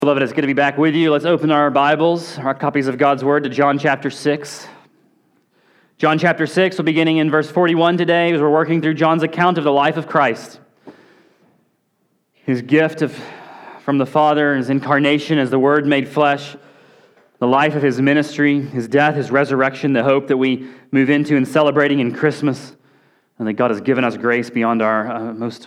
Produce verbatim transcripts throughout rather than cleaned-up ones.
Beloved, it's good to be back with you. Let's open our Bibles, our copies of God's Word, to John chapter six. John chapter six, we're beginning in verse forty-one today as we're working through John's account of the life of Christ. His gift of, from the Father, his incarnation as the Word made flesh, the life of his ministry, his death, his resurrection, the hope that we move into and celebrating in Christmas, and that God has given us grace beyond our uh, most,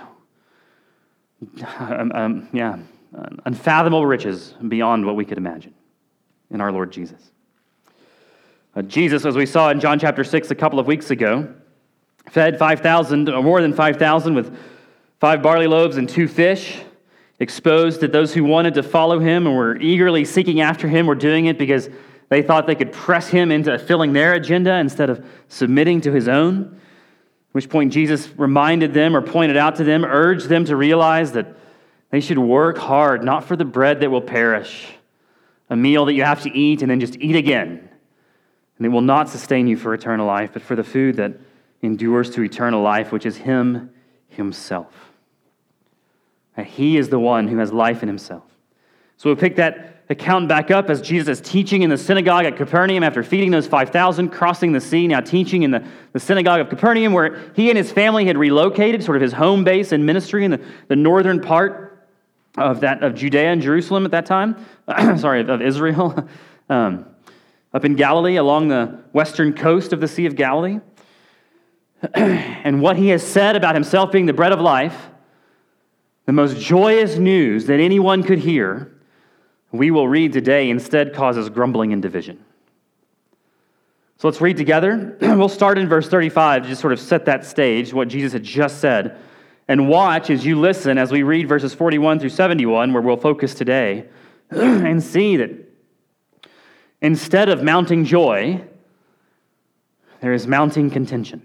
um, um, yeah, unfathomable riches beyond what we could imagine in our Lord Jesus. Uh, Jesus, as we saw in John chapter six a couple of weeks ago, fed five thousand, or more than five thousand, with five barley loaves and two fish, exposed that those who wanted to follow him and were eagerly seeking after him were doing it because they thought they could press him into filling their agenda instead of submitting to his own. At which point Jesus reminded them or pointed out to them, urged them to realize that they should work hard, not for the bread that will perish, a meal that you have to eat and then just eat again, and it will not sustain you for eternal life, but for the food that endures to eternal life, which is him himself. And he is the one who has life in himself. So we'll pick that account back up as Jesus is teaching in the synagogue at Capernaum after feeding those five thousand, crossing the sea, now teaching in the, the synagogue of Capernaum, where he and his family had relocated, sort of his home base and ministry in the, the northern part of that of Judea and Jerusalem at that time, sorry, of, of Israel, um, up in Galilee along the western coast of the Sea of Galilee. And what he has said about himself being the bread of life, the most joyous news that anyone could hear, we will read today instead causes grumbling and division. So let's read together. We'll start in verse thirty-five to just sort of set that stage, what Jesus had just said. And watch as you listen as we read verses forty-one through seventy-one, where we'll focus today, and see that instead of mounting joy, there is mounting contention.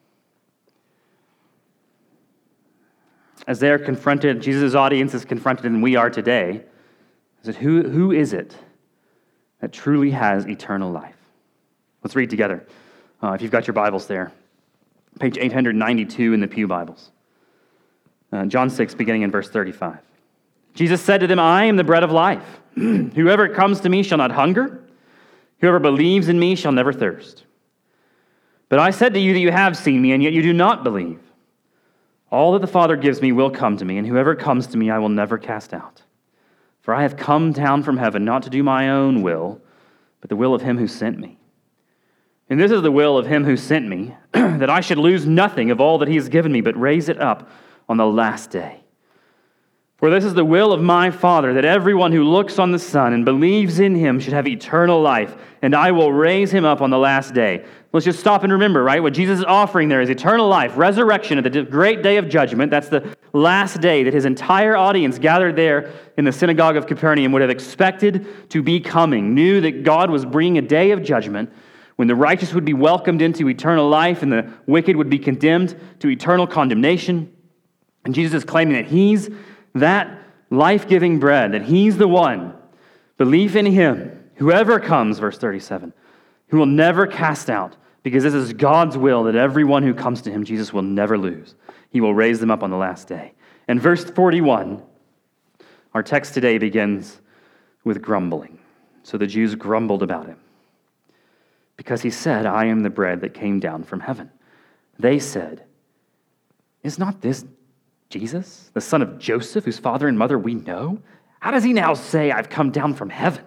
As they're confronted, Jesus' audience is confronted, and we are today, is that who, who is it that truly has eternal life? Let's read together. Uh, if you've got your Bibles there, page eight ninety-two in the Pew Bibles. Uh, John six, beginning in verse thirty-five. Jesus said to them, I am the bread of life. Whoever comes to me shall not hunger. Whoever believes in me shall never thirst. But I said to you that you have seen me, and yet you do not believe. All that the Father gives me will come to me, and whoever comes to me I will never cast out. For I have come down from heaven not to do my own will, but the will of him who sent me. And this is the will of him who sent me, that I should lose nothing of all that he has given me, but raise it up on the last day. For this is the will of my Father, that everyone who looks on the Son and believes in him should have eternal life, and I will raise him up on the last day. Let's just stop and remember, right? What Jesus is offering there is eternal life, resurrection at the great day of judgment. That's the last day that his entire audience gathered there in the synagogue of Capernaum would have expected to be coming, knew that God was bringing a day of judgment when the righteous would be welcomed into eternal life and the wicked would be condemned to eternal condemnation. And Jesus is claiming that he's that life-giving bread, that he's the one, belief in him, whoever comes, verse thirty-seven, who will never cast out, because this is God's will that everyone who comes to him, Jesus will never lose. He will raise them up on the last day. And verse forty-one, our text today begins with grumbling. So the Jews grumbled about him, because he said, I am the bread that came down from heaven. They said, is not this Jesus, the son of Joseph, whose father and mother we know? How does he now say, I've come down from heaven?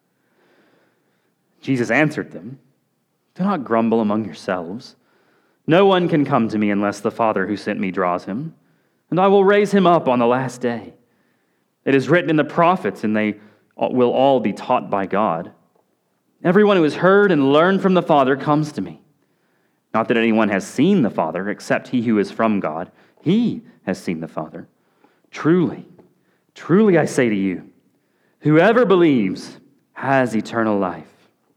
Jesus answered them, do not grumble among yourselves. No one can come to me unless the Father who sent me draws him, and I will raise him up on the last day. It is written in the prophets, and they will all be taught by God. Everyone who has heard and learned from the Father comes to me. Not that anyone has seen the Father, except he who is from God. He has seen the Father. Truly, truly I say to you, whoever believes has eternal life.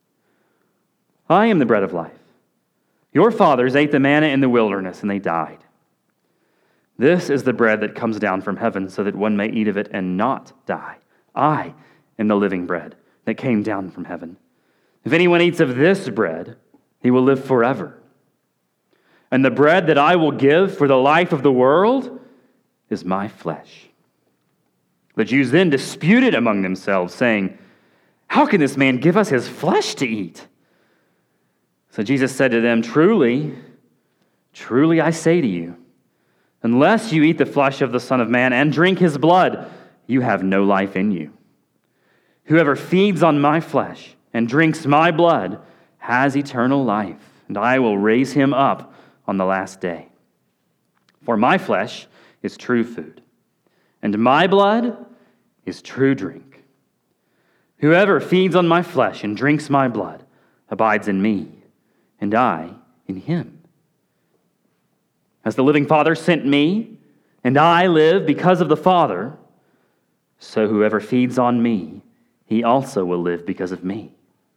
I am the bread of life. Your fathers ate the manna in the wilderness, and they died. This is the bread that comes down from heaven, so that one may eat of it and not die. I am the living bread that came down from heaven. If anyone eats of this bread, he will live forever. And the bread that I will give for the life of the world is my flesh. The Jews then disputed among themselves, saying, "How can this man give us his flesh to eat?" So Jesus said to them, "Truly, truly I say to you, unless you eat the flesh of the Son of Man and drink his blood, you have no life in you. Whoever feeds on my flesh and drinks my blood has eternal life, and I will raise him up on the last day. For my flesh is true food, and my blood is true drink. Whoever feeds on my flesh and drinks my blood abides in me, and I in him. As the living Father sent me, and I live because of the Father, so whoever feeds on me, he also will live because of me.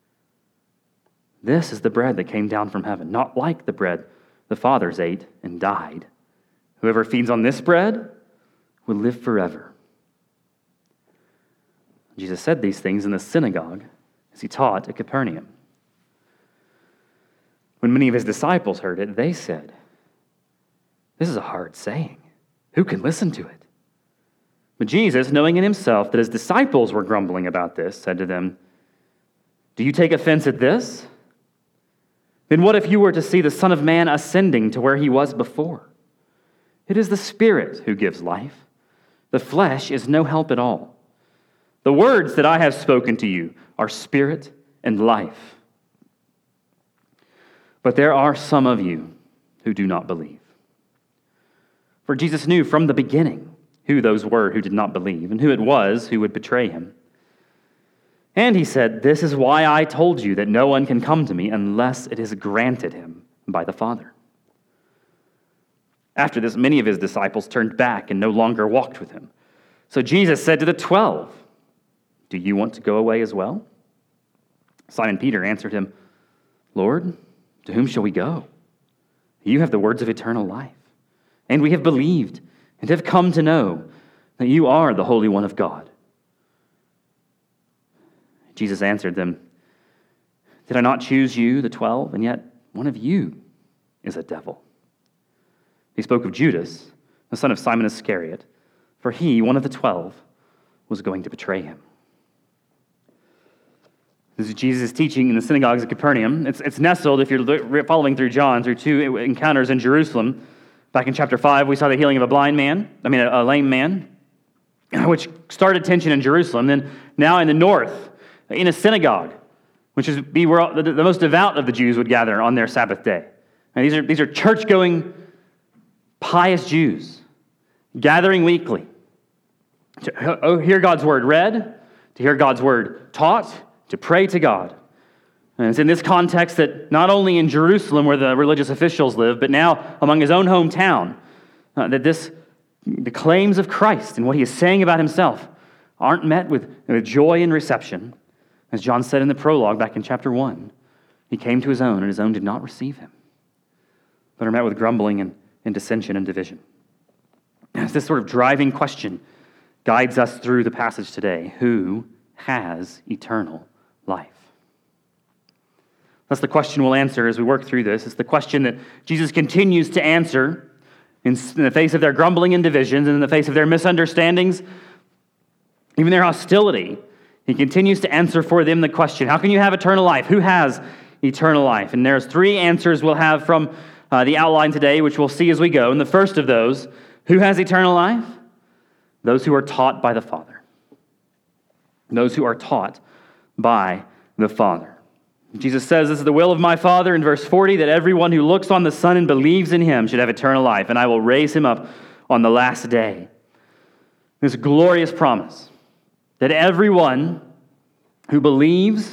This is the bread that came down from heaven, not like the bread the fathers ate and died. Whoever feeds on this bread will live forever." Jesus said these things in the synagogue as he taught at Capernaum. When many of his disciples heard it, they said, "This is a hard saying. Who can listen to it?" But Jesus, knowing in himself that his disciples were grumbling about this, said to them, "Do you take offense at this? Then what if you were to see the Son of Man ascending to where he was before? It is the Spirit who gives life. The flesh is no help at all. The words that I have spoken to you are spirit and life. But there are some of you who do not believe." For Jesus knew from the beginning who those were who did not believe, and who it was who would betray him. And he said, "This is why I told you that no one can come to me unless it is granted him by the Father." After this, many of his disciples turned back and no longer walked with him. So Jesus said to the twelve, "Do you want to go away as well?" Simon Peter answered him, "Lord, to whom shall we go? You have the words of eternal life, and we have believed and have come to know that you are the Holy One of God." Jesus answered them, "Did I not choose you, the twelve, and yet one of you is a devil?" He spoke of Judas, the son of Simon Iscariot, for he, one of the twelve, was going to betray him. This is Jesus' teaching in the synagogues of Capernaum. It's, it's nestled, if you're following through John, through two encounters in Jerusalem. Back in chapter five, we saw the healing of a blind man, I mean a, a lame man, which started tension in Jerusalem. Then now in the north, in a synagogue, which is be where the, the most devout of the Jews would gather on their Sabbath day. And these are these are church-going, pious Jews gathering weekly to hear God's word read, to hear God's word taught, to pray to God. And it's in this context that not only in Jerusalem where the religious officials live, but now among his own hometown, uh, that this the claims of Christ and what he is saying about himself aren't met with, with joy and reception. As John said in the prologue back in chapter one, he came to his own, and his own did not receive him, but are met with grumbling and, and dissension and division. As this sort of driving question guides us through the passage today, who has eternal life? That's the question we'll answer as we work through this. It's the question that Jesus continues to answer in, in the face of their grumbling and divisions, and in the face of their misunderstandings, even their hostility. He continues to answer for them the question, how can you have eternal life? Who has eternal life? And there's three answers we'll have from uh, the outline today, which we'll see as we go. And the first of those, who has eternal life? Those who are taught by the Father. Those who are taught by the Father. Jesus says, "This is the will of my Father," in verse forty, "that everyone who looks on the Son and believes in him should have eternal life, and I will raise him up on the last day." This glorious promise that everyone who believes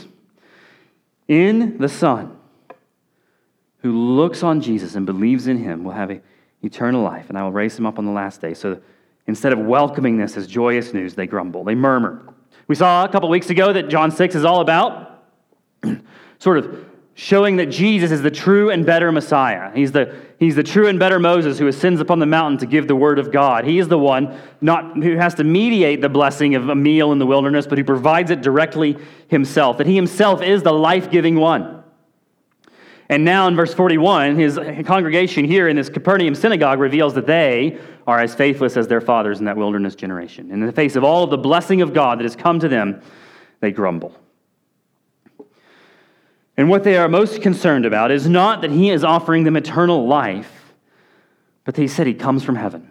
in the Son, who looks on Jesus and believes in him, will have a eternal life, and I will raise him up on the last day. So instead of welcoming this as joyous news, they grumble, they murmur. We saw a couple weeks ago that John six is all about sort of showing that Jesus is the true and better Messiah. He's the, he's the true and better Moses who ascends upon the mountain to give the word of God. He is the one not who has to mediate the blessing of a meal in the wilderness, but who provides it directly himself, that he himself is the life-giving one. And now in verse forty-one, his congregation here in this Capernaum synagogue reveals that they are as faithless as their fathers in that wilderness generation. In the face of all of the blessing of God that has come to them, they grumble. And what they are most concerned about is not that he is offering them eternal life, but that he said he comes from heaven.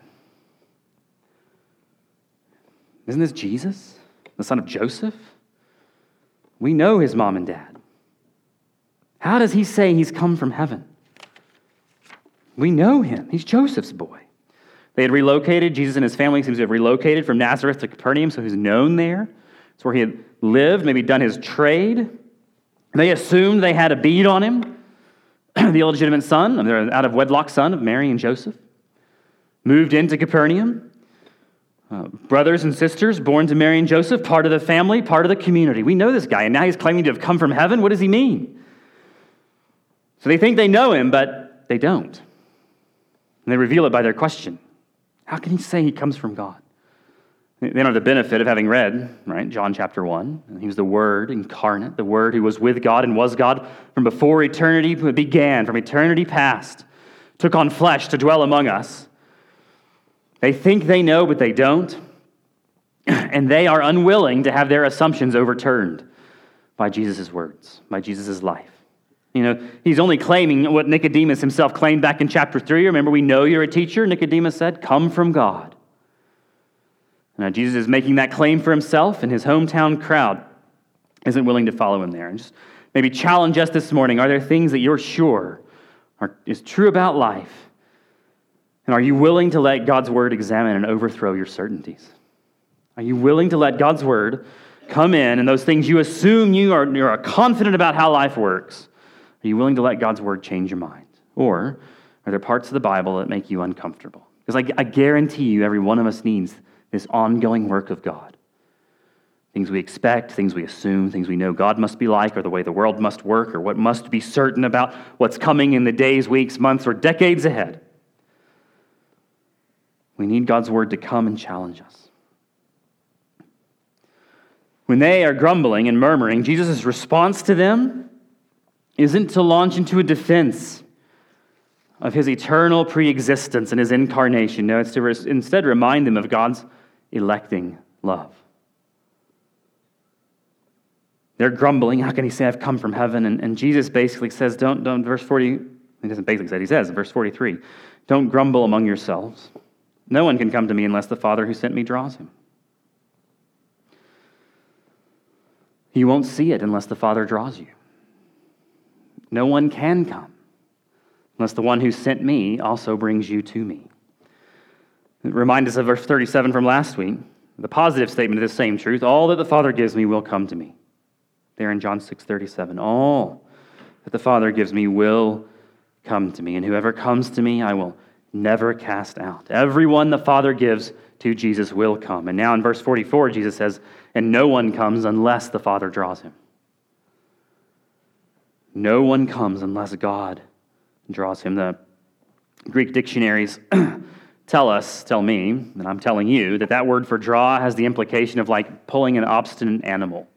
Isn't this Jesus, the son of Joseph? We know his mom and dad. How does he say he's come from heaven? We know him. He's Joseph's boy. They had relocated. Jesus and his family seems to have relocated from Nazareth to Capernaum, so he's known there. It's where he had lived, maybe done his trade. They assumed they had a bead on him, the illegitimate son, the out of wedlock son of Mary and Joseph. Moved into Capernaum. Uh, brothers and sisters born to Mary and Joseph, part of the family, part of the community. We know this guy, and now he's claiming to have come from heaven. What does he mean? So they think they know him, but they don't. And they reveal it by their question. How can he say he comes from God? They don't have the benefit of having read, right, John chapter one. He was the Word incarnate, the Word who was with God and was God from before eternity began, from eternity past, took on flesh to dwell among us. They think they know, but they don't. And they are unwilling to have their assumptions overturned by Jesus' words, by Jesus' life. You know, he's only claiming what Nicodemus himself claimed back in chapter three. Remember, we know you're a teacher, Nicodemus said, come from God. Now, Jesus is making that claim for himself, and his hometown crowd isn't willing to follow him there. And just maybe challenge us this morning. Are there things that you're sure are, is true about life? And are you willing to let God's word examine and overthrow your certainties? Are you willing to let God's word come in, and those things you assume you are, you are confident about how life works, are you willing to let God's word change your mind? Or are there parts of the Bible that make you uncomfortable? Because I, I guarantee you every one of us needs this ongoing work of God. Things we expect, things we assume, things we know God must be like, or the way the world must work, or what must be certain about what's coming in the days, weeks, months, or decades ahead. We need God's word to come and challenge us. When they are grumbling and murmuring, Jesus' response to them isn't to launch into a defense of his eternal preexistence and his incarnation. No, it's to res- instead remind them of God's electing love. They're grumbling. How can he say I've come from heaven? And, and Jesus basically says, don't, don't, verse forty, he doesn't basically say, he says in verse forty-three, don't grumble among yourselves. No one can come to me unless the Father who sent me draws him. You won't see it unless the Father draws you. No one can come unless the one who sent me also brings you to me. Remind us of verse thirty-seven from last week, the positive statement of the same truth. All that the Father gives me will come to me. There in John six thirty-seven. All that the Father gives me will come to me, and whoever comes to me I will never cast out. Everyone the Father gives to Jesus will come. And now in verse forty-four, Jesus says, and no one comes unless the Father draws him. No one comes unless God draws him. The Greek dictionaries tell us, tell me, and I'm telling you, that that word for draw has the implication of like pulling an obstinate animal.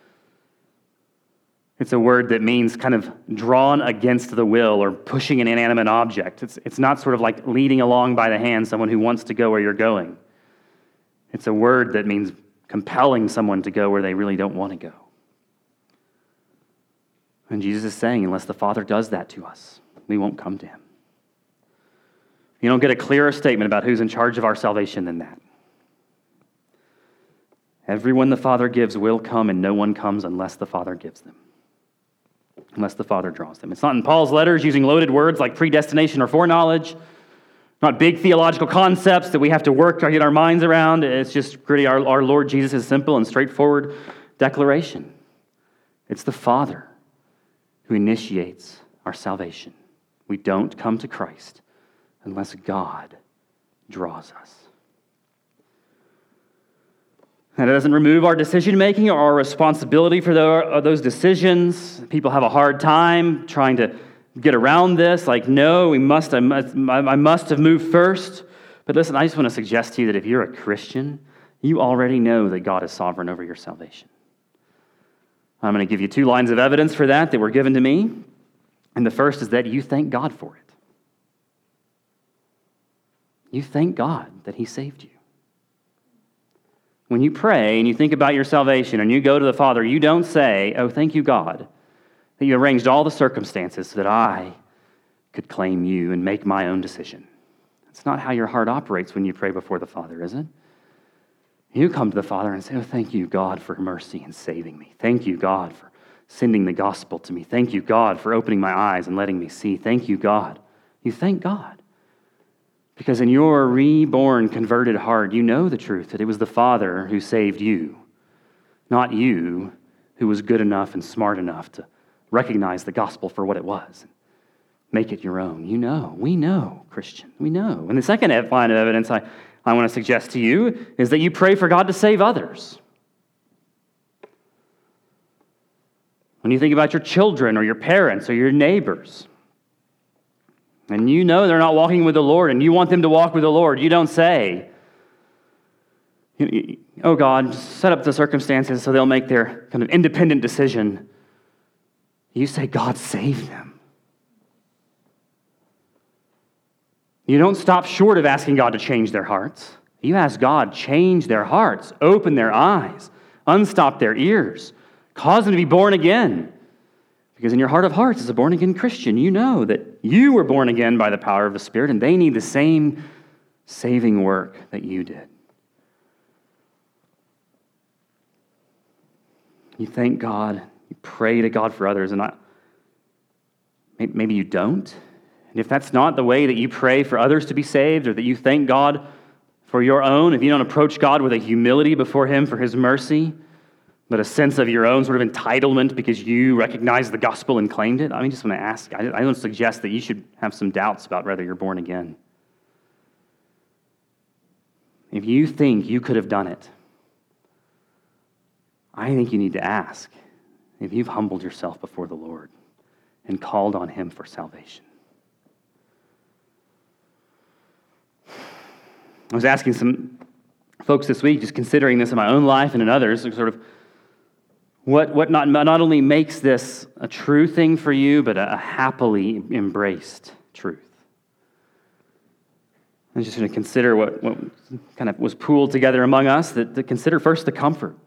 It's a word that means kind of drawn against the will or pushing an inanimate object. It's, it's not sort of like leading along by the hand someone who wants to go where you're going. It's a word that means compelling someone to go where they really don't want to go. And Jesus is saying, unless the Father does that to us, we won't come to him. You don't get a clearer statement about who's in charge of our salvation than that. Everyone the Father gives will come, and no one comes unless the Father gives them. Unless the Father draws them. It's not in Paul's letters using loaded words like predestination or foreknowledge. Not big theological concepts that we have to work to get our minds around. It's just really our, our Lord Jesus' simple and straightforward declaration. It's the Father who initiates our salvation. We don't come to Christ unless God draws us. And it doesn't remove our decision-making or our responsibility for those decisions. People have a hard time trying to get around this. Like, no, we must. I must, I must have moved first. But listen, I just want to suggest to you that if you're a Christian, you already know that God is sovereign over your salvation. I'm going to give you two lines of evidence for that that were given to me. And the first is that you thank God for it. You thank God that he saved you. When you pray and you think about your salvation and you go to the Father, you don't say, oh, thank you, God, that you arranged all the circumstances so that I could claim you and make my own decision. That's not how your heart operates when you pray before the Father, is it? You come to the Father and say, oh, thank you, God, for mercy and saving me. Thank you, God, for sending the gospel to me. Thank you, God, for opening my eyes and letting me see. Thank you, God. You thank God. Because in your reborn, converted heart, you know the truth, that it was the Father who saved you, not you who was good enough and smart enough to recognize the gospel for what it was and make it your own. You know, we know, Christian, we know. And the second line of evidence I, I want to suggest to you is that you pray for God to save others. When you think about your children or your parents or your neighbors, and you know they're not walking with the Lord, and you want them to walk with the Lord, you don't say, oh God, set up the circumstances so they'll make their kind of independent decision. You say, God, save them. You don't stop short of asking God to change their hearts. You ask God, change their hearts, open their eyes, unstop their ears, cause them to be born again. Because in your heart of hearts, as a born-again Christian, you know that you were born again by the power of the Spirit, and they need the same saving work that you did. You thank God, you pray to God for others, and I, maybe you don't. And if that's not the way that you pray for others to be saved, or that you thank God for your own, if you don't approach God with a humility before him for his mercy, but a sense of your own sort of entitlement because you recognized the gospel and claimed it, I mean, just want to ask, I don't suggest that you should have some doubts about whether you're born again. If you think you could have done it, I think you need to ask if you've humbled yourself before the Lord and called on him for salvation. I was asking some folks this week, just considering this in my own life and in others, sort of what, what not, not only makes this a true thing for you, but a, a happily embraced truth. I'm just going to consider what, what kind of was pooled together among us, that to consider first the comfort.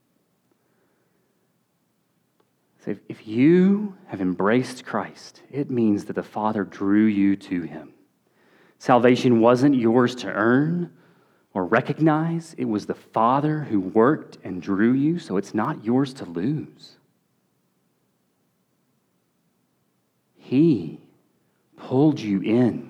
So if, if you have embraced Christ, it means that the Father drew you to him. Salvation wasn't yours to earn or recognize. It was the Father who worked and drew you, so it's not yours to lose. He pulled you in.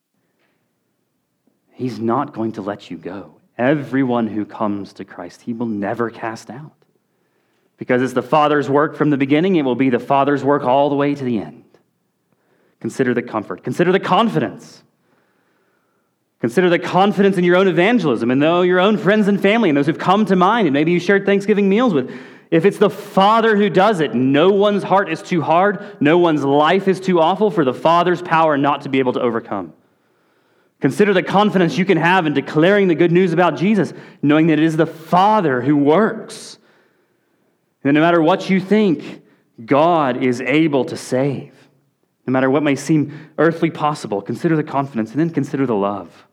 He's not going to let you go. Everyone who comes to Christ, he will never cast out. Because it's the Father's work from the beginning, it will be the Father's work all the way to the end. Consider the comfort. Consider the confidence. Consider the confidence in your own evangelism and though your own friends and family and those who've come to mind and maybe you shared Thanksgiving meals with. If it's the Father who does it, no one's heart is too hard, no one's life is too awful for the Father's power not to be able to overcome. Consider the confidence you can have in declaring the good news about Jesus, knowing that it is the Father who works. And no matter what you think, God is able to save. No matter what may seem earthly possible, consider the confidence and then consider the love.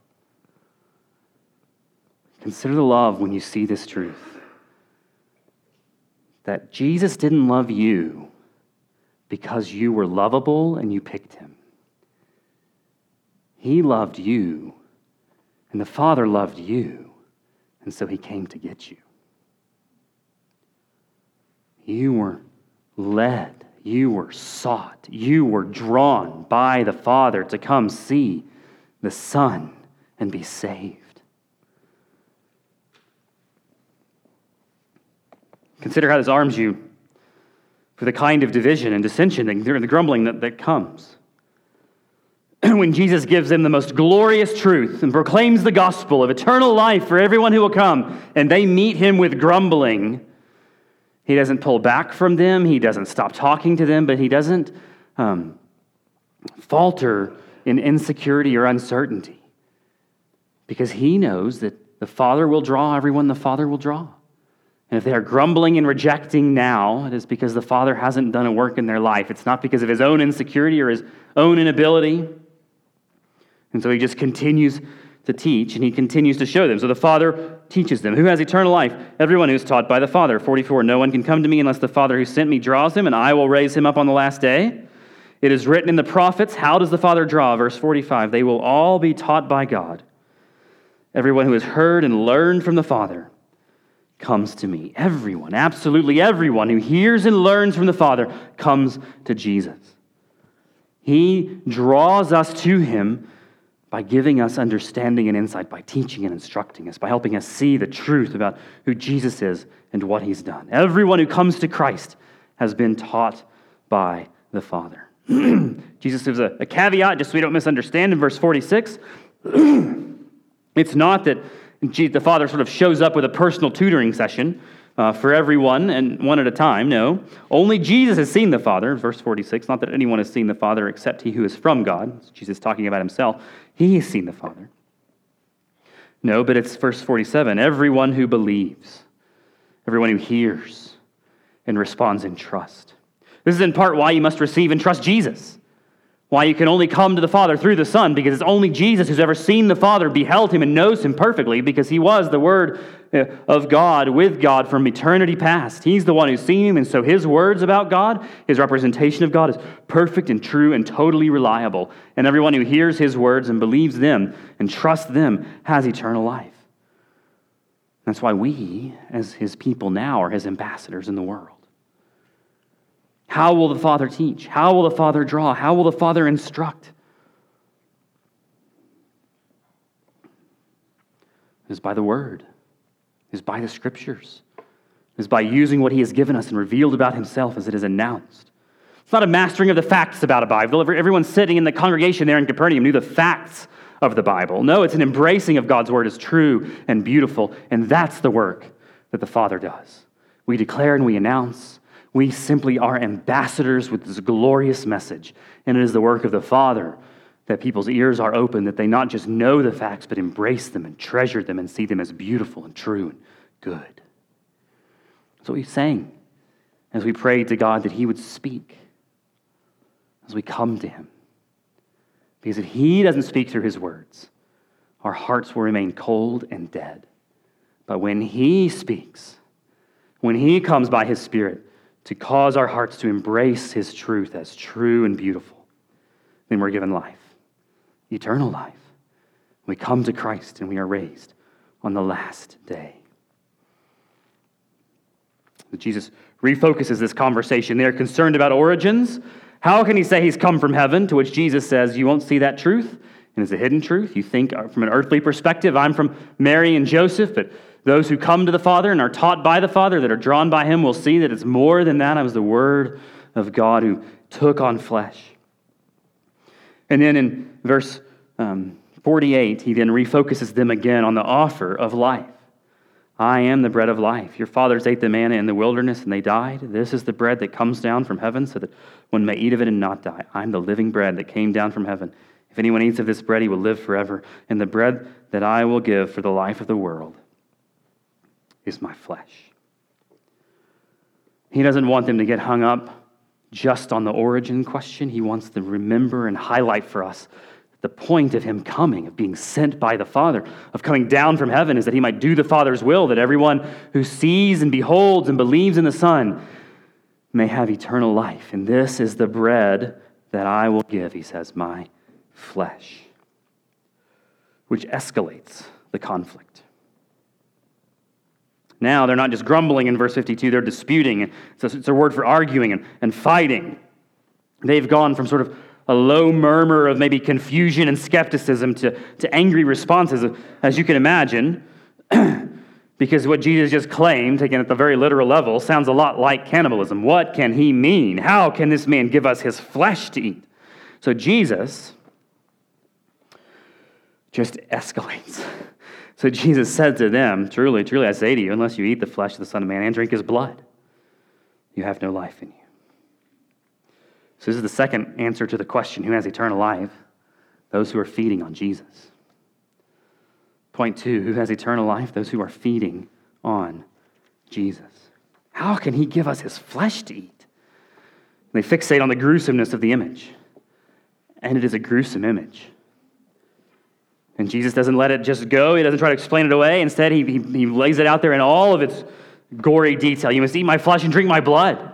Consider the love when you see this truth. That Jesus didn't love you because you were lovable and you picked him. He loved you, and the Father loved you, and so he came to get you. You were led, you were sought, you were drawn by the Father to come see the Son and be saved. Consider how this arms you for the kind of division and dissension and the grumbling that, that comes. When Jesus gives them the most glorious truth and proclaims the gospel of eternal life for everyone who will come, and they meet him with grumbling, he doesn't pull back from them, he doesn't stop talking to them, but he doesn't um, falter in insecurity or uncertainty, because he knows that the Father will draw everyone the Father will draw. And if they are grumbling and rejecting now, it is because the Father hasn't done a work in their life. It's not because of his own insecurity or his own inability. And so he just continues to teach, and he continues to show them. So the Father teaches them. Who has eternal life? Everyone who is taught by the Father. forty-four, no one can come to me unless the Father who sent me draws him, and I will raise him up on the last day. It is written in the prophets, how does the Father draw? Verse forty-five, they will all be taught by God. Everyone who has heard and learned from the Father comes to me. Everyone, absolutely everyone who hears and learns from the Father comes to Jesus. He draws us to him by giving us understanding and insight, by teaching and instructing us, by helping us see the truth about who Jesus is and what he's done. Everyone who comes to Christ has been taught by the Father. Jesus gives a, a caveat, just so we don't misunderstand, in verse forty-six. It's not that the Father sort of shows up with a personal tutoring session uh, for everyone and one at a time. No. Only Jesus has seen the Father, verse forty-six. Not that anyone has seen the Father except he who is from God. It's Jesus talking about himself. He has seen the Father. No, but it's verse forty-seven. Everyone who believes, everyone who hears and responds in trust. This is in part why you must receive and trust Jesus. Why you can only come to the Father through the Son, because it's only Jesus who's ever seen the Father, beheld him, and knows him perfectly, because he was the Word of God with God from eternity past. He's the one who's seen him, and so his words about God, his representation of God, is perfect and true and totally reliable. And everyone who hears his words and believes them and trusts them has eternal life. That's why we, as his people now, are his ambassadors in the world. How will the Father teach? How will the Father draw? How will the Father instruct? It is by the Word. It is by the Scriptures. It is by using what he has given us and revealed about himself as it is announced. It's not a mastering of the facts about a Bible. Everyone sitting in the congregation there in Capernaum knew the facts of the Bible. No, it's an embracing of God's Word as true and beautiful, and that's the work that the Father does. We declare and we announce. We simply are ambassadors with this glorious message, and it is the work of the Father that people's ears are open, that they not just know the facts, but embrace them and treasure them and see them as beautiful and true and good. That's what we sang as we prayed to God that he would speak as we come to him. Because if he doesn't speak through his words, our hearts will remain cold and dead. But when he speaks, when he comes by his Spirit, to cause our hearts to embrace his truth as true and beautiful, then we're given life, eternal life. We come to Christ and we are raised on the last day. Jesus refocuses this conversation. They're concerned about origins. How can he say he's come from heaven? To which Jesus says, you won't see that truth, and it's a hidden truth. You think from an earthly perspective, I'm from Mary and Joseph, but those who come to the Father and are taught by the Father, that are drawn by him, will see that it's more than that. I was the Word of God who took on flesh. And then in verse um, forty-eight, he then refocuses them again on the offer of life. I am the bread of life. Your fathers ate the manna in the wilderness and they died. This is the bread that comes down from heaven so that one may eat of it and not die. I'm the living bread that came down from heaven. If anyone eats of this bread, he will live forever. And the bread that I will give for the life of the world is my flesh. He doesn't want them to get hung up just on the origin question. He wants them to remember and highlight for us the point of him coming, of being sent by the Father, of coming down from heaven, is that he might do the Father's will, that everyone who sees and beholds and believes in the Son may have eternal life. And this is the bread that I will give, he says, my flesh, which escalates the conflict. Now they're not just grumbling in verse fifty-two, they're disputing. It's a, it's a word for arguing and, and fighting. They've gone from sort of a low murmur of maybe confusion and skepticism to, to angry responses, as you can imagine, because what Jesus just claimed, taken at the very literal level, sounds a lot like cannibalism. What can he mean? How can this man give us his flesh to eat? So Jesus just escalates. So Jesus said to them, truly, truly, I say to you, unless you eat the flesh of the Son of Man and drink his blood, you have no life in you. So this is the second answer to the question, who has eternal life? Those who are feeding on Jesus. Point two, who has eternal life? Those who are feeding on Jesus. How can he give us his flesh to eat? They fixate on the gruesomeness of the image. And it is a gruesome image. And Jesus doesn't let it just go. He doesn't try to explain it away. Instead, he, he, he lays it out there in all of its gory detail. You must eat my flesh and drink my blood.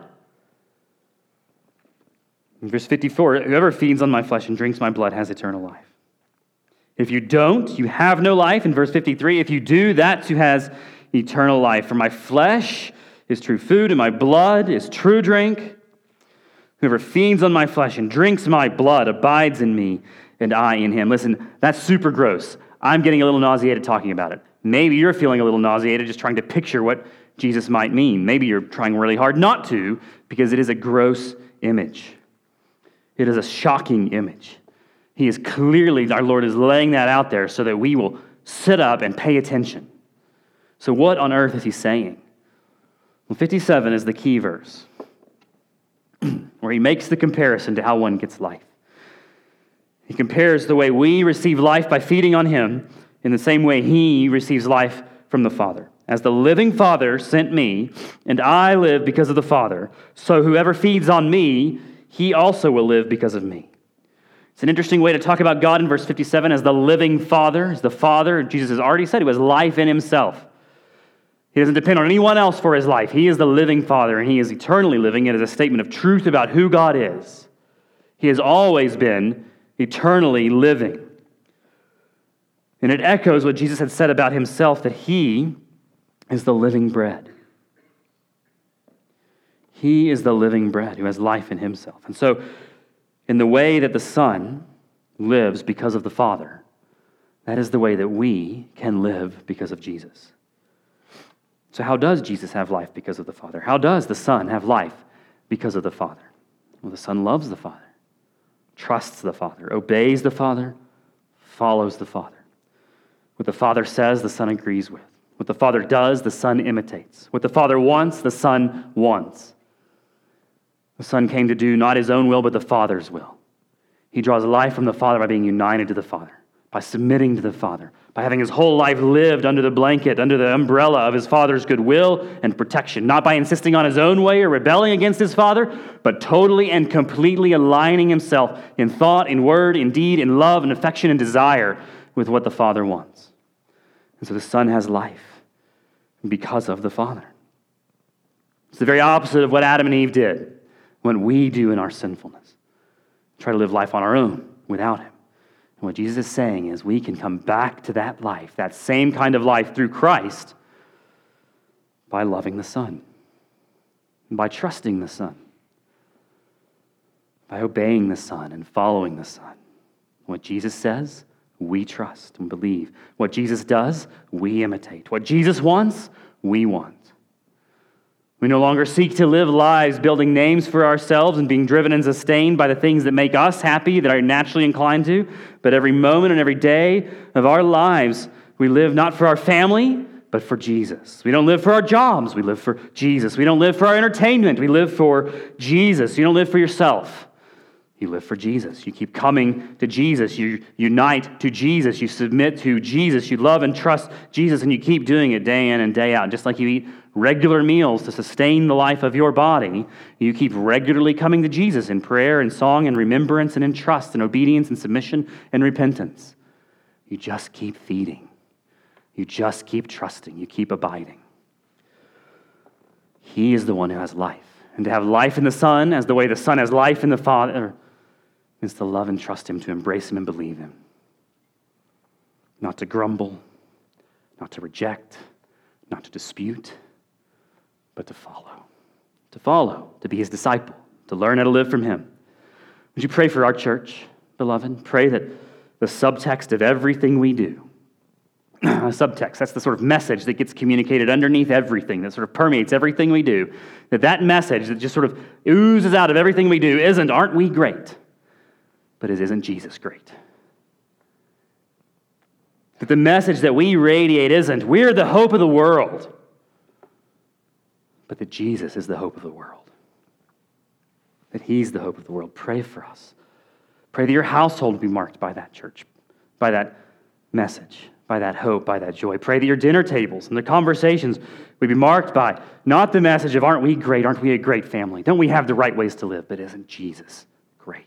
In verse fifty-four, whoever feeds on my flesh and drinks my blood has eternal life. If you don't, you have no life. In verse fifty-three, if you do, that's who has eternal life. For my flesh is true food, and my blood is true drink. Whoever feeds on my flesh and drinks my blood abides in me, and I in him. Listen, that's super gross. I'm getting a little nauseated talking about it. Maybe you're feeling a little nauseated just trying to picture what Jesus might mean. Maybe you're trying really hard not to, because it is a gross image. It is a shocking image. He is clearly, our Lord is laying that out there so that we will sit up and pay attention. So what on earth is he saying? Well, fifty-seven is the key verse, where he makes the comparison to how one gets life. He compares the way we receive life by feeding on him in the same way he receives life from the Father. As the living Father sent me, and I live because of the Father, so whoever feeds on me, he also will live because of me. It's an interesting way to talk about God in verse fifty-seven as the living Father, as the Father. Jesus has already said he has life in himself. He doesn't depend on anyone else for his life. He is the living Father, and he is eternally living. It is a statement of truth about who God is. He has always been eternally living. And it echoes what Jesus had said about himself, that he is the living bread. He is the living bread who has life in himself. And so, in the way that the Son lives because of the Father, that is the way that we can live because of Jesus. So how does Jesus have life because of the Father? How does the Son have life because of the Father? Well, the Son loves the Father, trusts the Father, obeys the Father, follows the Father. What the Father says, the Son agrees with. What the Father does, the Son imitates. What the Father wants, the Son wants. The Son came to do not his own will, but the Father's will. He draws life from the Father by being united to the Father, by submitting to the Father, by having his whole life lived under the blanket, under the umbrella of his Father's goodwill and protection, not by insisting on his own way or rebelling against his Father, but totally and completely aligning himself in thought, in word, in deed, in love, and affection, and desire with what the Father wants. And so the Son has life because of the Father. It's the very opposite of what Adam and Eve did, what we do in our sinfulness. Try to live life on our own without him. And what Jesus is saying is we can come back to that life, that same kind of life through Christ, by loving the Son, by trusting the Son, by obeying the Son and following the Son. What Jesus says, we trust and believe. What Jesus does, we imitate. What Jesus wants, we want. We no longer seek to live lives building names for ourselves and being driven and sustained by the things that make us happy, that are naturally inclined to, but every moment and every day of our lives, we live not for our family, but for Jesus. We don't live for our jobs, we live for Jesus. We don't live for our entertainment, we live for Jesus. You don't live for yourself. You live for Jesus. You keep coming to Jesus. You unite to Jesus. You submit to Jesus. You love and trust Jesus, and you keep doing it day in and day out. Just like you eat regular meals to sustain the life of your body, you keep regularly coming to Jesus in prayer and song and remembrance and in trust and obedience and submission and repentance. You just keep feeding. You just keep trusting. You keep abiding. He is the one who has life. And to have life in the Son, as the way the Son has life in the Father, is to love and trust him, to embrace him and believe him. Not to grumble, not to reject, not to dispute, but to follow. To follow, to be his disciple, to learn how to live from him. Would you pray for our church, beloved? Pray that the subtext of everything we do, a subtext, that's the sort of message that gets communicated underneath everything, that sort of permeates everything we do, that that message that just sort of oozes out of everything we do isn't, aren't we great? But it isn't Jesus great. That the message that we radiate isn't, we're the hope of the world, but that Jesus is the hope of the world. That he's the hope of the world. Pray for us. Pray that your household will be marked by that church, by that message. by that hope, by that joy. Pray that your dinner tables and the conversations would be marked by not the message of, aren't we great? Aren't we a great family? Don't we have the right ways to live? But isn't Jesus great?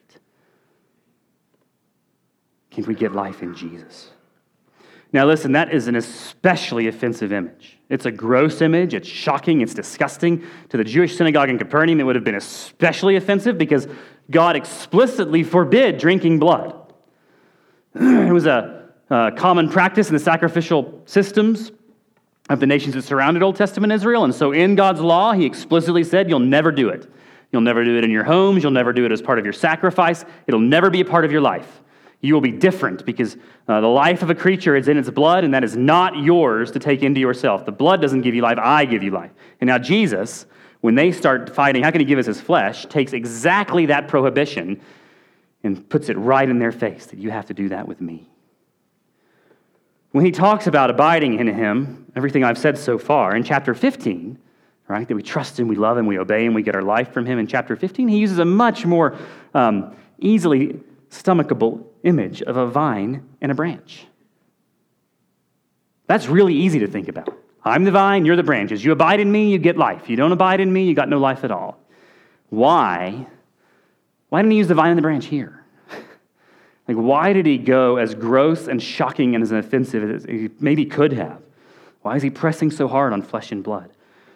Can we get life in Jesus? Now listen, that is an especially offensive image. It's a gross image. It's shocking. It's disgusting. To the Jewish synagogue in Capernaum, it would have been especially offensive because God explicitly forbid drinking blood. It was a Uh, common practice in the sacrificial systems of the nations that surrounded Old Testament Israel. And so in God's law, he explicitly said, you'll never do it. You'll never do it in your homes. You'll never do it as part of your sacrifice. It'll never be a part of your life. You will be different because uh, the life of a creature is in its blood, and that is not yours to take into yourself. The blood doesn't give you life. I give you life. And now Jesus, when they start fighting, how can he give us his flesh, takes exactly that prohibition and puts it right in their face, that you have to do that with me. When he talks about abiding in him, everything I've said so far, in chapter fifteen, right, that we trust him, we love him, we obey him, we get our life from him, in chapter fifteen, he uses a much more um, easily stomachable image of a vine and a branch. That's really easy to think about. I'm the vine, you're the branches. You abide in me, you get life. You don't abide in me, you got no life at all. Why? Why didn't he use the vine and the branch here? Like, why did he go as gross and shocking and as offensive as he maybe could have? Why is he pressing so hard on flesh and blood?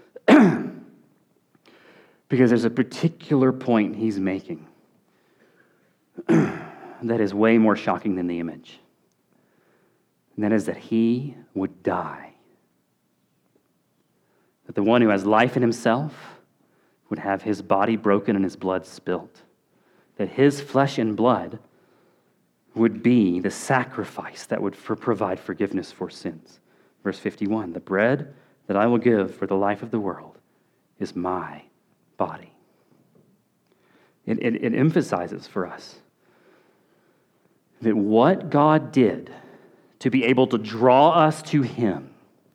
Because there's a particular point he's making that is way more shocking than the image. And that is that he would die. That the one who has life in himself would have his body broken and his blood spilt. That his flesh and blood would be the sacrifice that would for provide forgiveness for sins. Verse fifty-one, the bread that I will give for the life of the world is my body. It, it, it emphasizes for us that what God did to be able to draw us to him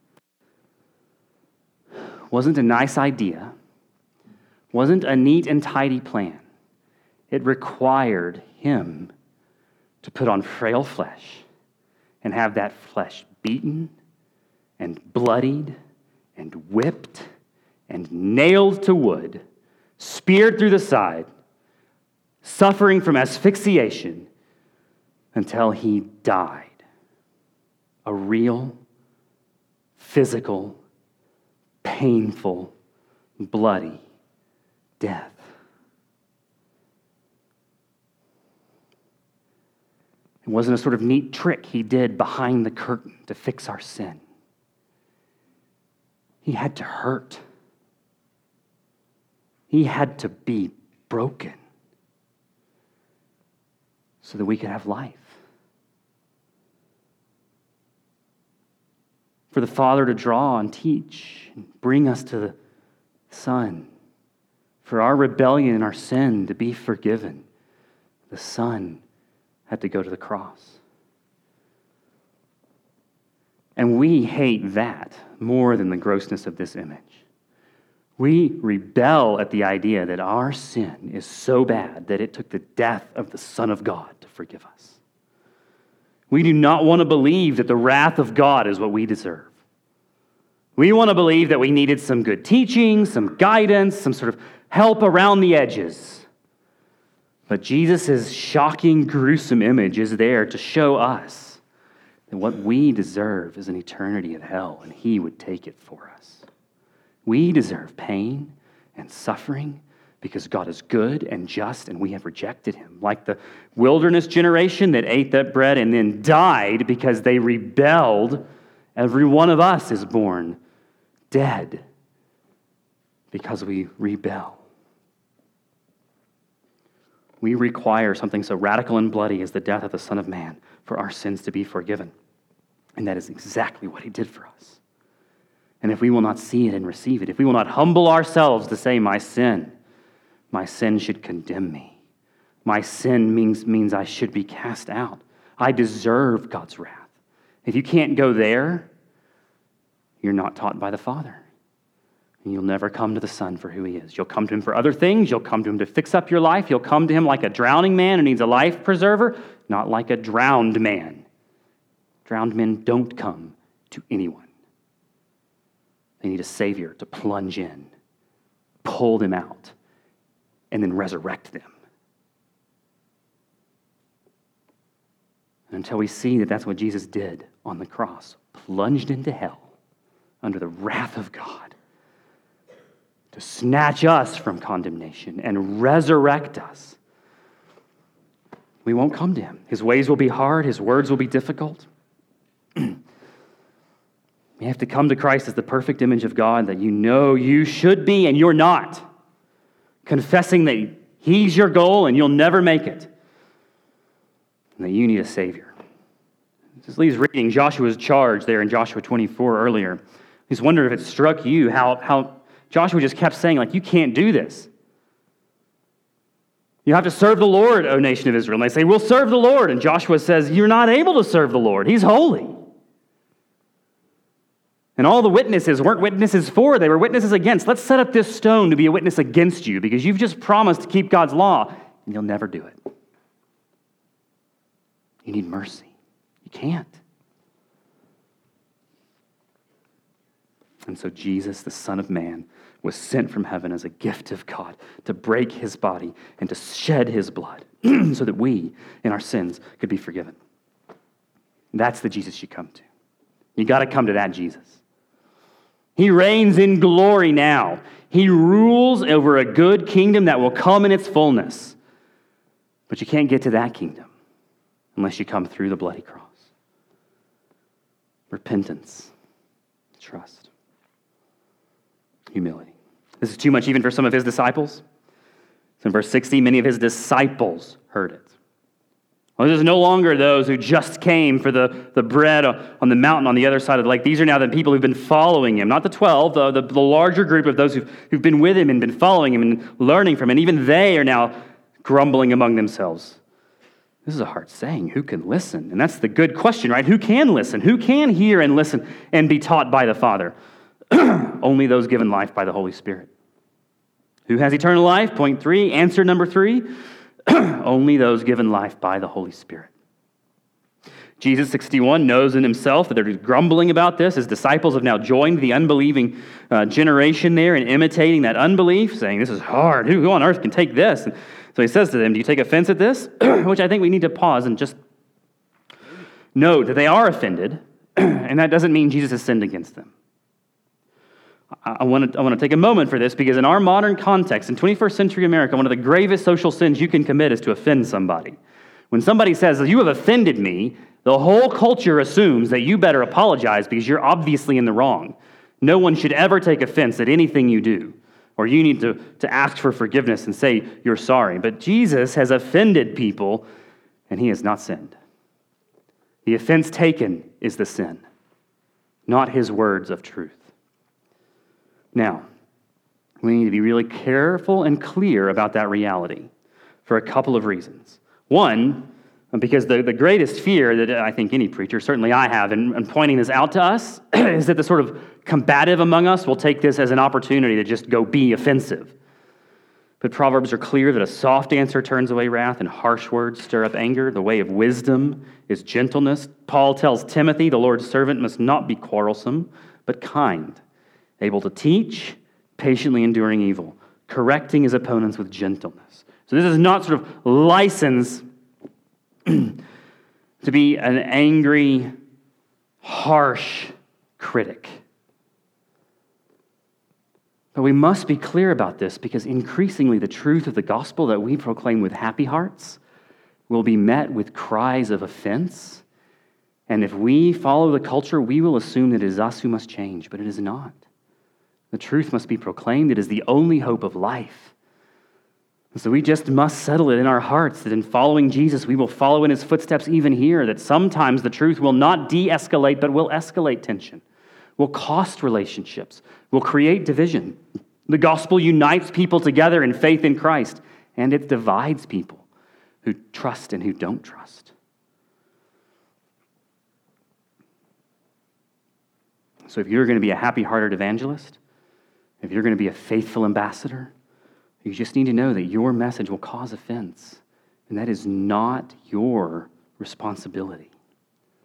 wasn't a nice idea, wasn't a neat and tidy plan. It required him to put on frail flesh and have that flesh beaten and bloodied and whipped and nailed to wood, speared through the side, suffering from asphyxiation until he died. A real, physical, painful, bloody death. It wasn't a sort of neat trick he did behind the curtain to fix our sin. He had to hurt. He had to be broken so that we could have life. For the Father to draw and teach and bring us to the Son. For our rebellion and our sin to be forgiven. The Son had to go to the cross. And we hate that more than the grossness of this image. We rebel at the idea that our sin is so bad that it took the death of the Son of God to forgive us. We do not want to believe that the wrath of God is what we deserve. We want to believe that we needed some good teaching, some guidance, some sort of help around the edges. But Jesus' shocking, gruesome image is there to show us that what we deserve is an eternity of hell, and he would take it for us. We deserve pain and suffering because God is good and just, and we have rejected him. Like the wilderness generation that ate that bread and then died because they rebelled, every one of us is born dead because we rebel. We require something so radical and bloody as the death of the Son of Man for our sins to be forgiven. And that is exactly what he did for us. And if we will not see it and receive it, if we will not humble ourselves to say, my sin, my sin should condemn me. My sin means, means I should be cast out. I deserve God's wrath. If you can't go there, you're not taught by the Father. And you'll never come to the Son for who he is. You'll come to him for other things. You'll come to him to fix up your life. You'll come to him like a drowning man who needs a life preserver, not like a drowned man Drowned men don't come to anyone. They need a Savior to plunge in, pull them out, and then resurrect them. And until we see that that's what Jesus did on the cross, plunged into hell under the wrath of God to snatch us from condemnation and resurrect us, we won't come to him. His ways will be hard. His words will be difficult. You have to come to Christ as the perfect image of God that you know you should be and you're not. Confessing that he's your goal and you'll never make it. And that you need a Savior. This leaves reading Joshua's charge there in Joshua twenty-four earlier. He's wondering if it struck you how, how Joshua just kept saying, like, you can't do this. You have to serve the Lord, O nation of Israel. And they say, we'll serve the Lord. And Joshua says, you're not able to serve the Lord. He's holy. And all the witnesses weren't witnesses for, they were witnesses against. Let's set up this stone to be a witness against you because you've just promised to keep God's law and you'll never do it. You need mercy. You can't. And so Jesus, the Son of Man, was sent from heaven as a gift of God to break his body and to shed his blood so that we, in our sins, could be forgiven. That's the Jesus you come to. You got to come to that Jesus. He reigns in glory now. He rules over a good kingdom that will come in its fullness. But you can't get to that kingdom unless you come through the bloody cross. Repentance, trust, humility. This is too much even for some of his disciples. So in verse sixty, many of his disciples heard it. Well, this is no longer those who just came for the, the bread on the mountain on the other side of the lake. These are now the people who've been following him, not the twelve, the, the, the larger group of those who've, who've been with him and been following him and learning from him. And even they are now grumbling among themselves. This is a hard saying. Who can listen? And that's the good question, right? Who can listen? Who can hear and listen and be taught by the Father? Only those given life by the Holy Spirit. Who has eternal life? Point three. Answer number three. Only those given life by the Holy Spirit. Jesus, sixty-one, knows in himself that they're grumbling about this. His disciples have now joined the unbelieving uh, generation there and imitating that unbelief, saying, this is hard. Who, who on earth can take this? And so he says to them, do you take offense at this? Which I think we need to pause and just note that they are offended, and that doesn't mean Jesus has sinned against them. I want to I want to take a moment for this because in our modern context, in twenty-first century America, one of the gravest social sins you can commit is to offend somebody. When somebody says, you have offended me, the whole culture assumes that you better apologize because you're obviously in the wrong. No one should ever take offense at anything you do, or you need to, to ask for forgiveness and say you're sorry. But Jesus has offended people, and he has not sinned. The offense taken is the sin, not his words of truth. Now, we need to be really careful and clear about that reality for a couple of reasons. One, because the, the greatest fear that I think any preacher, certainly I have, in, in pointing this out to us, is that the sort of combative among us will take this as an opportunity to just go be offensive. But Proverbs are clear that a soft answer turns away wrath and harsh words stir up anger. The way of wisdom is gentleness. Paul tells Timothy, the Lord's servant must not be quarrelsome, but kind, able to teach, patiently enduring evil, correcting his opponents with gentleness. So this is not sort of license to be an angry, harsh critic. But we must be clear about this because increasingly the truth of the gospel that we proclaim with happy hearts will be met with cries of offense. And if we follow the culture, we will assume that it is us who must change, but it is not. The truth must be proclaimed. It is the only hope of life. And so we just must settle it in our hearts that in following Jesus, we will follow in his footsteps even here, that sometimes the truth will not de-escalate, but will escalate tension, will cost relationships, will create division. The gospel unites people together in faith in Christ, and it divides people who trust and who don't trust. So if you're going to be a happy-hearted evangelist, if you're going to be a faithful ambassador, you just need to know that your message will cause offense, and that is not your responsibility.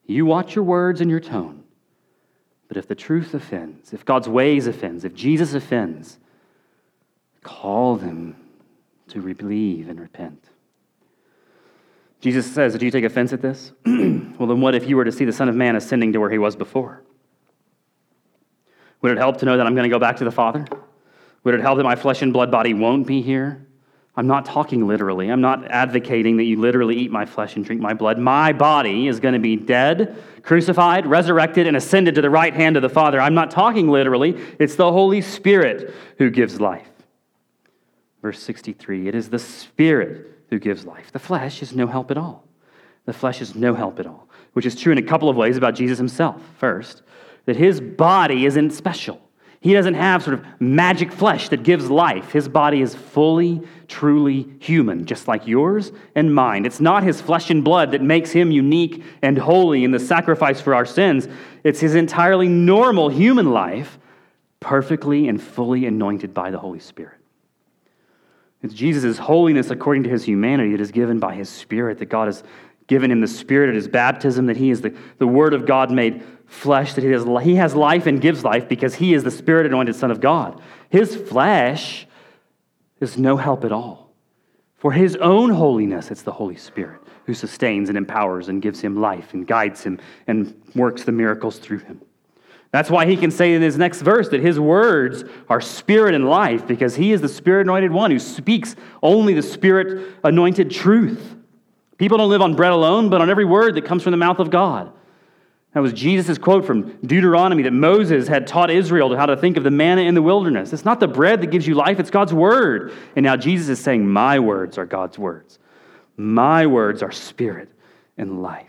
You watch your words and your tone. But if the truth offends, if God's ways offends, if Jesus offends, call them to believe and repent. Jesus says, do you take offense at this? Well, then what if you were to see the Son of Man ascending to where he was before? Would it help to know that I'm going to go back to the Father? Would it help that my flesh and blood body won't be here? I'm not talking literally. I'm not advocating that you literally eat my flesh and drink my blood. My body is going to be dead, crucified, resurrected, and ascended to the right hand of the Father. I'm not talking literally. It's the Holy Spirit who gives life. Verse sixty-three, it is the Spirit who gives life. The flesh is no help at all. The flesh is no help at all, which is true in a couple of ways about Jesus himself. First, that his body isn't special. He doesn't have sort of magic flesh that gives life. His body is fully, truly human, just like yours and mine. It's not his flesh and blood that makes him unique and holy in the sacrifice for our sins. It's his entirely normal human life, perfectly and fully anointed by the Holy Spirit. It's Jesus' holiness according to his humanity that is given by his Spirit, that God has given him the Spirit at his baptism, that he is the, the Word of God made flesh, that he has, he has life and gives life because he is the Spirit-anointed Son of God. His flesh is no help at all. For his own holiness, it's the Holy Spirit who sustains and empowers and gives him life and guides him and works the miracles through him. That's why he can say in his next verse that his words are spirit and life, because he is the Spirit-anointed one who speaks only the Spirit-anointed truth. People don't live on bread alone, but on every word that comes from the mouth of God. That was Jesus' quote from Deuteronomy that Moses had taught Israel how to think of the manna in the wilderness. It's not the bread that gives you life, it's God's word. And now Jesus is saying, my words are God's words. My words are spirit and life.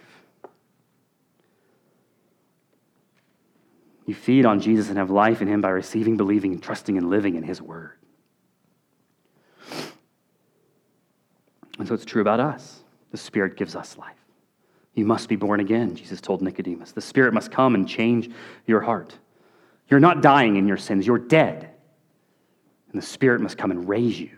You feed on Jesus and have life in him by receiving, believing, and trusting and living in his word. And so it's true about us. The Spirit gives us life. You must be born again, Jesus told Nicodemus. The Spirit must come and change your heart. You're not dying in your sins, you're dead. And the Spirit must come and raise you.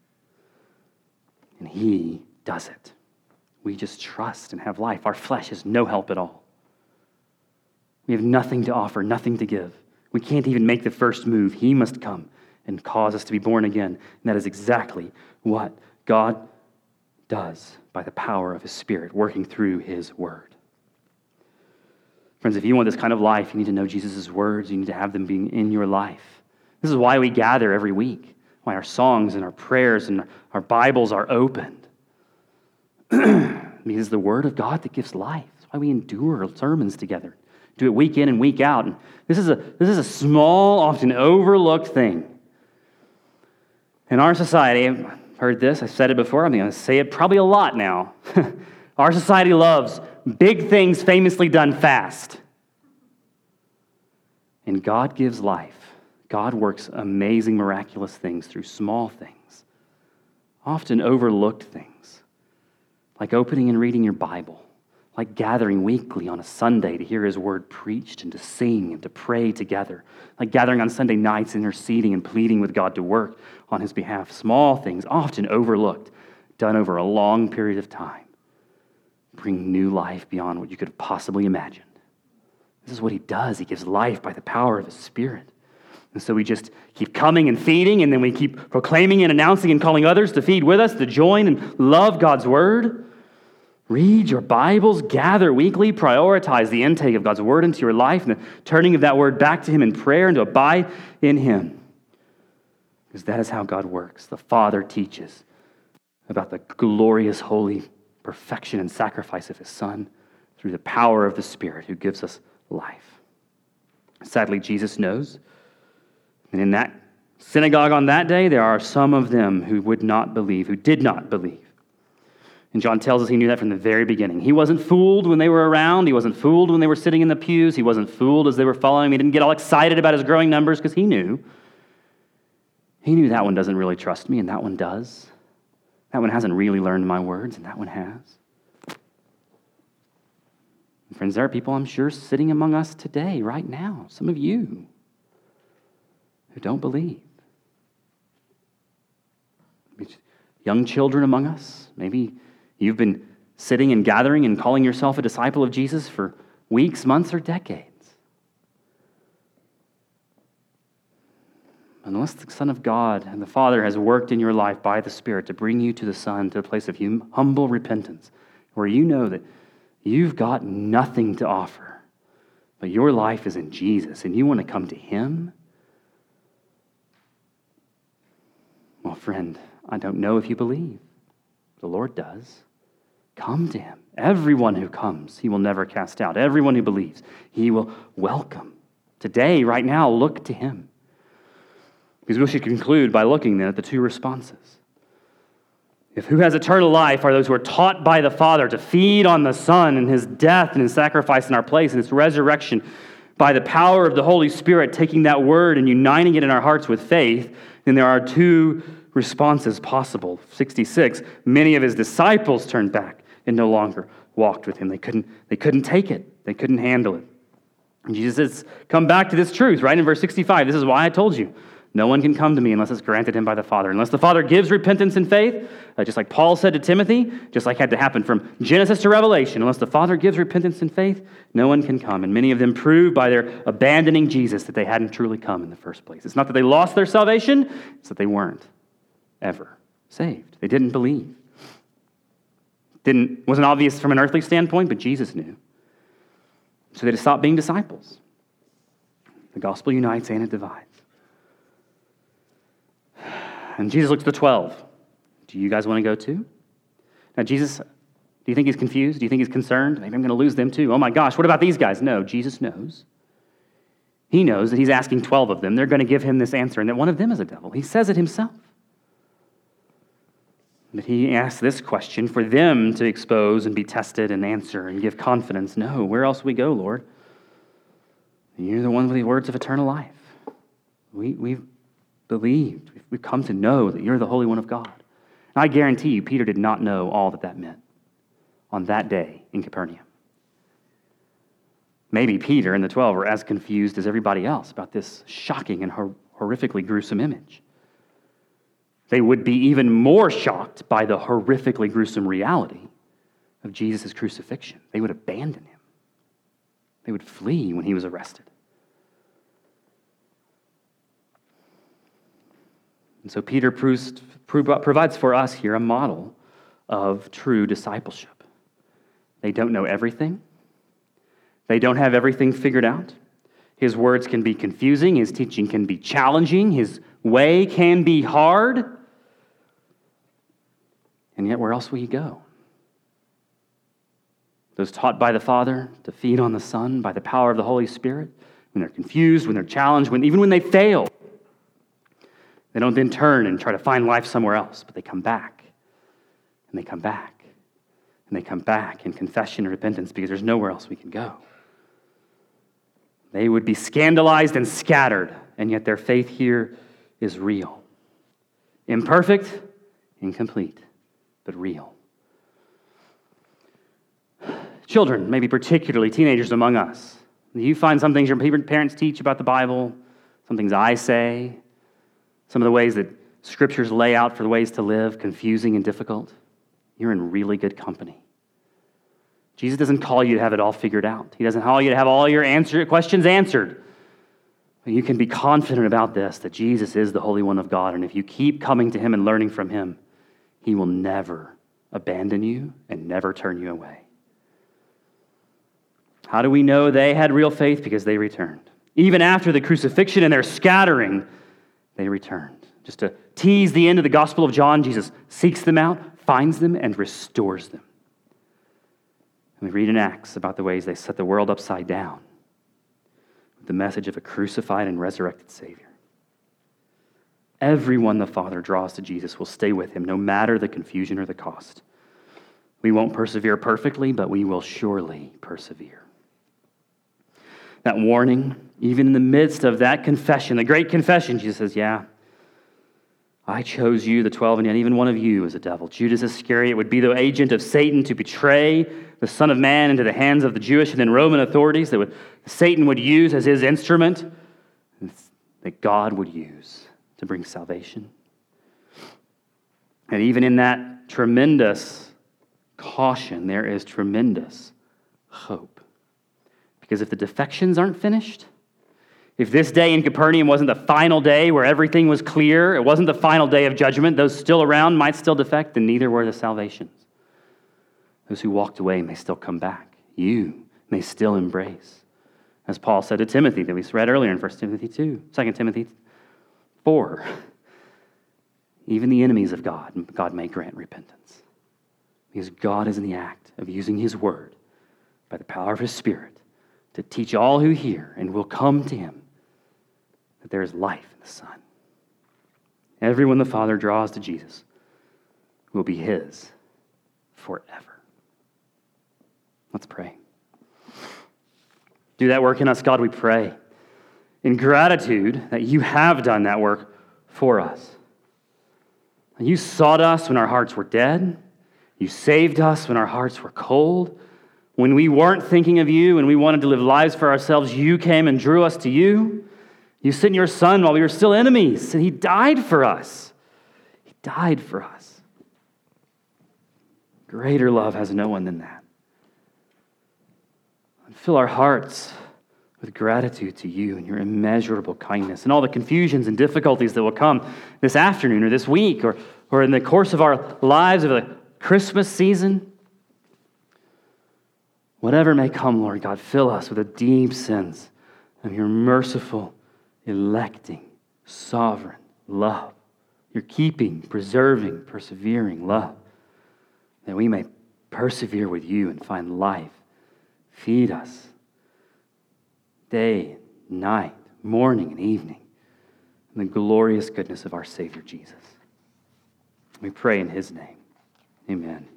And he does it. We just trust and have life. Our flesh is no help at all. We have nothing to offer, nothing to give. We can't even make the first move. He must come and cause us to be born again. And that is exactly what God does by the power of his Spirit, working through his word. Friends, if you want this kind of life, you need to know Jesus' words. You need to have them being in your life. This is why we gather every week, why our songs and our prayers and our Bibles are opened. Because it's the word of God that gives life. That's why we endure sermons together. Do it week in and week out. And this is a this is a small, often overlooked thing. In our society, I've heard this, I've said it before, I'm going to say it probably a lot now. Our society loves big things famously done fast. And God gives life. God works amazing, miraculous things through small things, often overlooked things, like opening and reading your Bible, like gathering weekly on a Sunday to hear his word preached and to sing and to pray together, like gathering on Sunday nights, interceding and pleading with God to work on his behalf. Small things, often overlooked, done over a long period of time, bring new life beyond what you could have possibly imagined. This is what he does. He gives life by the power of his Spirit. And so we just keep coming and feeding, and then we keep proclaiming and announcing and calling others to feed with us, to join and love God's word. Read your Bibles, gather weekly, prioritize the intake of God's word into your life and the turning of that word back to him in prayer and to abide in him. Because that is how God works. The Father teaches about the glorious, holy perfection and sacrifice of his Son through the power of the Spirit who gives us life. Sadly, Jesus knows. And in that synagogue on that day, there are some of them who would not believe, who did not believe. And John tells us he knew that from the very beginning. He wasn't fooled when they were around. He wasn't fooled when they were sitting in the pews. He wasn't fooled as they were following him. He didn't get all excited about his growing numbers because he knew. He knew that one doesn't really trust me and that one does. That one hasn't really learned my words and that one has. And friends, there are people I'm sure sitting among us today, right now, some of you, who don't believe. Young children among us, maybe you've been sitting and gathering and calling yourself a disciple of Jesus for weeks, months, or decades. Unless the Son of God and the Father has worked in your life by the Spirit to bring you to the Son, to a place of hum- humble repentance, where you know that you've got nothing to offer, but your life is in Jesus, and you want to come to him. Well, friend, I don't know if you believe. The Lord does. Come to him. Everyone who comes, he will never cast out. Everyone who believes, he will welcome. Today, right now, look to him. Because we should conclude by looking then at the two responses. If who has eternal life are those who are taught by the Father to feed on the Son and his death and his sacrifice in our place and his resurrection by the power of the Holy Spirit, taking that word and uniting it in our hearts with faith, then there are two responses possible. sixty-six, many of his disciples turned back and no longer walked with him. They couldn't, they couldn't take it. They couldn't handle it. And Jesus says, come back to this truth, right? In verse sixty-five, this is why I told you. No one can come to me unless it's granted him by the Father. Unless the Father gives repentance and faith, uh, just like Paul said to Timothy, just like had to happen from Genesis to Revelation, unless the Father gives repentance and faith, no one can come. And many of them proved by their abandoning Jesus that they hadn't truly come in the first place. It's not that they lost their salvation, it's that they weren't ever saved. They didn't believe. Didn't, wasn't obvious from an earthly standpoint, but Jesus knew. So they just stopped being disciples. The gospel unites and it divides. And Jesus looks at the twelve. Do you guys want to go too? Now, Jesus, do you think he's confused? Do you think he's concerned? Maybe I'm going to lose them too. Oh my gosh, what about these guys? No, Jesus knows. He knows that he's asking twelve of them. They're going to give him this answer, and that one of them is a devil. He says it himself. But he asks this question for them to expose and be tested and answer and give confidence. No, where else we go, Lord? You're the one with the words of eternal life. We, we've believed. We've come to know that you're the Holy One of God. And I guarantee you, Peter did not know all that that meant on that day in Capernaum. Maybe Peter and the twelve were as confused as everybody else about this shocking and hor- horrifically gruesome image. They would be even more shocked by the horrifically gruesome reality of Jesus' crucifixion. They would abandon him. They would flee when he was arrested. And so Peter proves, provides for us here a model of true discipleship. They don't know everything. They don't have everything figured out. His words can be confusing. His teaching can be challenging. His way can be hard. And yet, where else will he go? Those taught by the Father to feed on the Son by the power of the Holy Spirit, when they're confused, when they're challenged, when even when they fail, they don't then turn and try to find life somewhere else, but they come back, and they come back, and they come back in confession and repentance because there's nowhere else we can go. They would be scandalized and scattered, and yet their faith here is real. Imperfect, incomplete, but real. Children, maybe particularly teenagers among us, you find some things your parents teach about the Bible, some things I say, some of the ways that scriptures lay out for the ways to live, confusing and difficult. You're in really good company. Jesus doesn't call you to have it all figured out. He doesn't call you to have all your answer, questions answered. But you can be confident about this, that Jesus is the Holy One of God, and if you keep coming to him and learning from him, he will never abandon you and never turn you away. How do we know they had real faith? Because they returned. Even after the crucifixion and their scattering, they returned. Just to tease the end of the Gospel of John, Jesus seeks them out, finds them, and restores them. And we read in Acts about the ways they set the world upside down with the message of a crucified and resurrected Savior. Everyone the Father draws to Jesus will stay with him, no matter the confusion or the cost. We won't persevere perfectly, but we will surely persevere. That warning, even in the midst of that confession, the great confession, Jesus says, yeah, I chose you, the twelve, and yet even one of you is a devil. Judas Iscariot would be the agent of Satan to betray the Son of Man into the hands of the Jewish and then Roman authorities that would, Satan would use as his instrument, that God would use to bring salvation. And even in that tremendous caution, there is tremendous hope. Because if the defections aren't finished, if this day in Capernaum wasn't the final day where everything was clear, it wasn't the final day of judgment, those still around might still defect, then neither were the salvations. Those who walked away may still come back. You may still embrace. As Paul said to Timothy that we read earlier in First Timothy two, Second Timothy four. Even the enemies of God, God may grant repentance. Because God is in the act of using his word by the power of his Spirit to teach all who hear and will come to him that there is life in the Son. Everyone the Father draws to Jesus will be his forever. Let's pray. Do that work in us, God, we pray. In gratitude that you have done that work for us. You sought us when our hearts were dead. You saved us when our hearts were cold. When we weren't thinking of you and we wanted to live lives for ourselves, you came and drew us to you. You sent your Son while we were still enemies, and he died for us. He died for us. Greater love has no one than that. And fill our hearts with gratitude to you and your immeasurable kindness and all the confusions and difficulties that will come this afternoon or this week or, or in the course of our lives of the Christmas season. Whatever may come, Lord God, fill us with a deep sense of your merciful, electing, sovereign love, your keeping, preserving, persevering love, that we may persevere with you and find life. Feed us day, night, morning, and evening in the glorious goodness of our Savior Jesus. We pray in his name. Amen.